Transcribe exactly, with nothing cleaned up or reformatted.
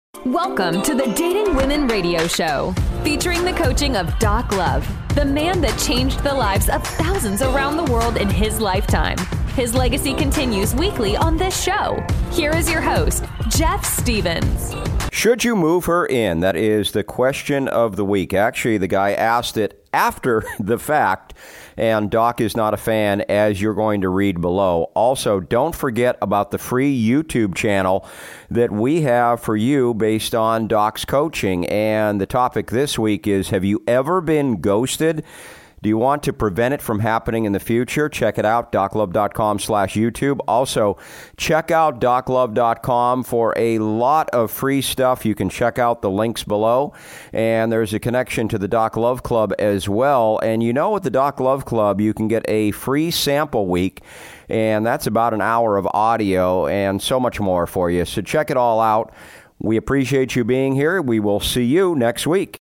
Welcome to the Dating Women Radio Show, featuring the coaching of Doc Love, the man that changed the lives of thousands around the world in his lifetime. His legacy continues weekly on this show. Here is your host, Jeff Stevens. Should you move her in? That is the question of the week. Actually, the guy asked it after the fact, and Doc is not a fan, as you're going to read below. Also, don't forget about the free YouTube channel that we have for you based on Doc's coaching. And the topic this week is, have you ever been ghosted? Do you want to prevent it from happening in the future? Check it out, doclove.com slash YouTube. Also, check out doclove dot com for a lot of free stuff. You can check out the links below. And there's a connection to the Doc Love Club as well. And you know, at the Doc Love Club, you can get a free sample week. And that's about an hour of audio and so much more for you. So check it all out. We appreciate you being here. We will see you next week.